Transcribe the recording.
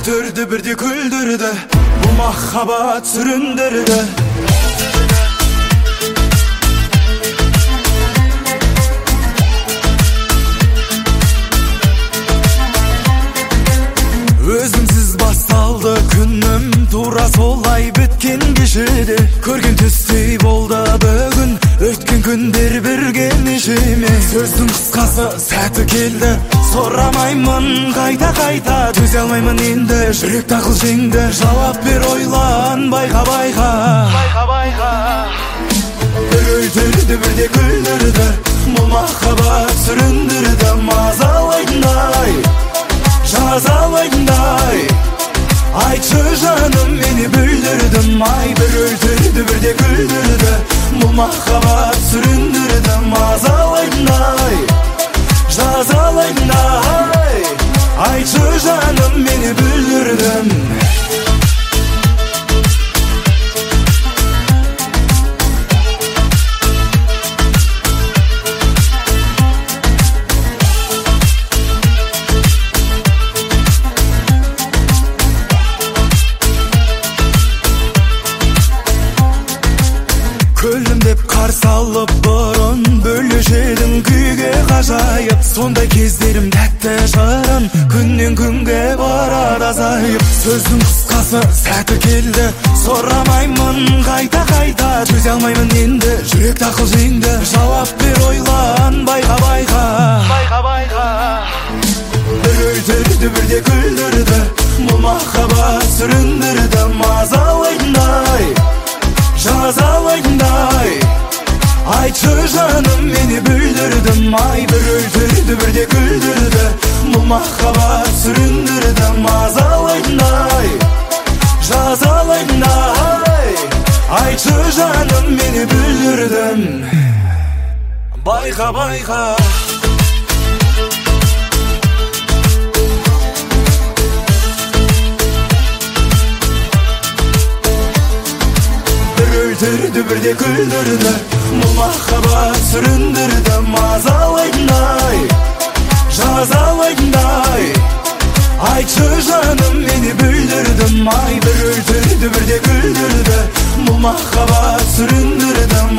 öldürdü bir de güldürdü. Bu mahhabat süründürdü. Özümsiz bastaldı күнім, тура солай bitken kişidi. Көрген түстей болды бүгін, өткен күндер бірген ішіме. Сөздің қысқасы сәті келді, сорамаймын қайта төзе алмаймын енді. Жүрек тақыл жеңді, жауап бер ойлан, байқа бір өлтірді бірде күлдірді. Бұл махаббат сүріндірді, мазалайтындай, жазалайтындай. Айтшы жаным, мені бүлдірдім, ай. Bir öldürdü bir de güldürdü. Bu mahhabat süründürdü, mazalайтындай, жазалайтындай. Айтшы жаным, meni бүлдірдім. Көлім деп қарсы алып бұрын, бөлешедің күйге ғажайып. Сондай кездерім тәтті жырын, күннен күнге барады азайып. Сөздің қысқасы сәті келді, сорамаймын қайта төзе алмаймын енді. Жүрек тақыл жеңді, жауап бер ойлан, байқа бір өлтірді бір де күлдірді. Бұл махаббат сүріндірді, мазалайтындай, жазалайтындай. Айтшы жаным, meni бүлдірдім, ай. Bir öldürdü bir de güldürdü. Bu mahhabat süründürdü, mazalайтындай, жазалайтындай. Айтшы жаным, meni бүлдірдім, байқа öldürdü bir de güldürdü. Bu mahhabat süründürdü, mazalайтындай, жазалайтындай. Айтшы жаным, meni бүлдірдім, ай. Bir öldürdü bir de güldürdü. Bu mahhabat süründürdü,